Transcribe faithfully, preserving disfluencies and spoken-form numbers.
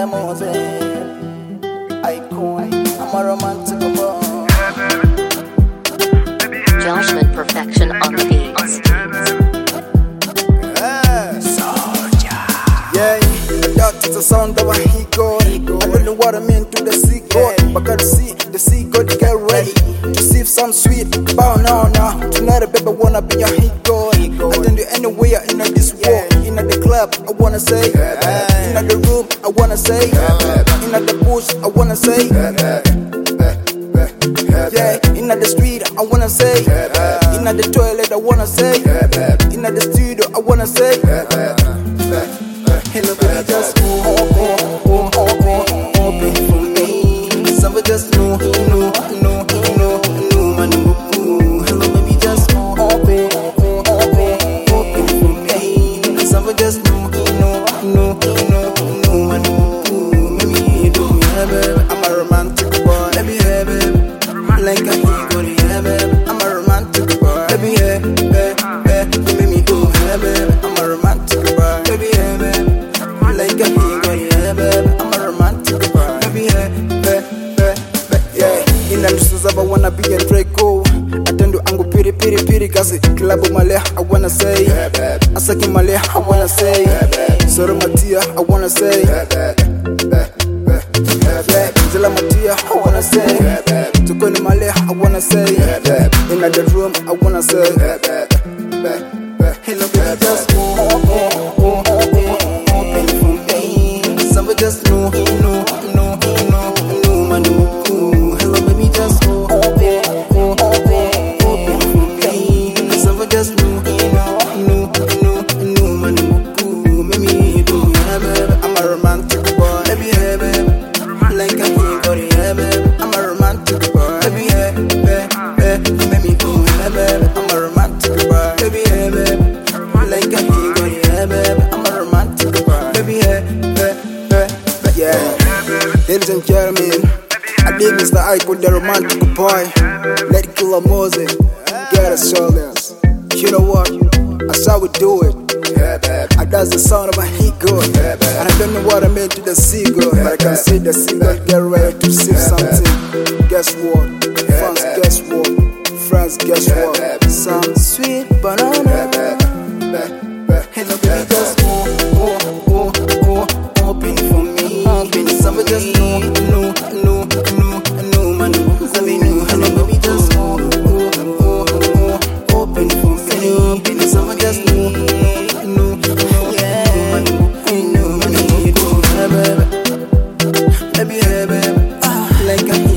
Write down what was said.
Mose. Icon, I'm a romantic boy. Joshman Perfection on the beats. Yeah, soldier. Yeah, that is the sound of a he god. I don't know what I mean to the sea god, but gotta see the sea god get ready to see some sweet. Bow now, now. Tonight, a baby wanna be a he god. I can do anywhere in this world. In the club, I wanna say. In the room, I wanna say. In the bush, I wanna say. Yeah, in the street, I wanna say. In the toilet, I wanna say. In the studio, I wanna say. Hello, baby, just open, open, open, open for me. Somebody just know, know, know, know, know, my new boo. Hello, baby, just open, open, open for me. Somebody just know, know, know, know, know, my new boo. Maybe do me, yeah, baby. I'm a romantic boy. Let me have it. Like a ego, yeah, baby. I'm a romantic boy. Baby, yeah, yeah, yeah. You make me go, yeah, baby. I'm a romantic boy. Baby, yeah, baby. Like a ego, yeah, baby. I'm a romantic boy. Baby, yeah, yeah, yeah, yeah. In the news, I wanna be a Draco. Atendo angu piri piri piri kasi Klabu malea, I wanna say. Asaki malea, I wanna say. Soro matia, I wanna say. Yeah, Zela matia, I wanna say. Tukoni malea, I wanna say. In the room, I wanna say. Hello, baby, just open, open, open for me. Somebody just know, know, know, know, know, my new cool. Hello, baby, just open, open, open for me. Somebody just know, know, know, know, know, my new cool. Maybe do, yeah, baby. I'm a romantic boy. Baby, yeah, baby. Like a ego, yeah, baby. I'm a romantic boy. Baby, yeah, yeah, yeah. Make me do, yeah, baby. I'm a romantic boy. Baby, yeah, baby. Like a ego, yeah, baby. I'm a romantic boy. Baby, yeah, yeah, yeah, yeah. Ladies and gentlemen, I dig Mister Icon, the romantic boy. Let it kill a Mose. Get us shoulders. You know what? That's how we do it. I does the sound of a he good. And I don't know what I meant to the seagull, but I can see the seagull get ready to see something. Guess what? Fans, guess what? Friends, guess what? Some sweet banana. Hello, baby, just oh, oh, oh, oh, open for me. Open, somebody just know, know, know, know, know, man. Somebody know, hello, baby, just oh, oh, oh, oh, open for me. Open, somebody just know, know, know, yeah, know, man. Baby, baby, baby, like a